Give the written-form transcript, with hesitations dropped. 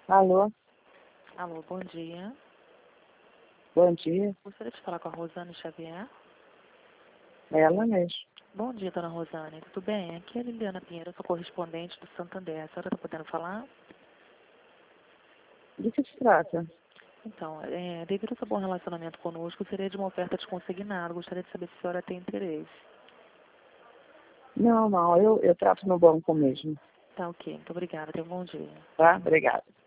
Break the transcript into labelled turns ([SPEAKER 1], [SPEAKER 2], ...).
[SPEAKER 1] Alô,
[SPEAKER 2] Alô, bom dia.
[SPEAKER 1] bom dia.
[SPEAKER 2] Gostaria de falar com a Rosane Xavier.
[SPEAKER 1] Ela mesmo.
[SPEAKER 2] Bom dia, dona Rosane. Tudo bem? Aqui é a Liliana Pinheiro, sou correspondente do Santander. A senhora está podendo falar?
[SPEAKER 1] De que se trata?
[SPEAKER 2] Então, devido ao seu bom relacionamento conosco, seria de uma oferta de consignado. Gostaria de saber se a senhora tem interesse.
[SPEAKER 1] Não, eu trato no banco mesmo.
[SPEAKER 2] Tá ok. Muito obrigada. Tenha um bom dia.
[SPEAKER 1] Tá? Obrigada.